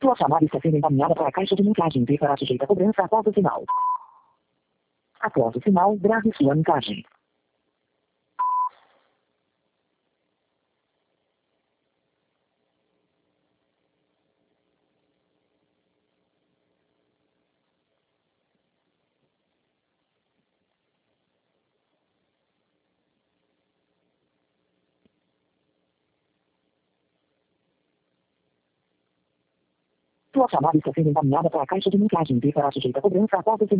Sua chamada está sendo encaminhada para a caixa de mensagem e será sujeita a cobrança após o sinal. Após o sinal, grave sua mensagem. Sua chamada está sendo encaminhada para a caixa de mensagem e será sujeita a cobrança após o sinal.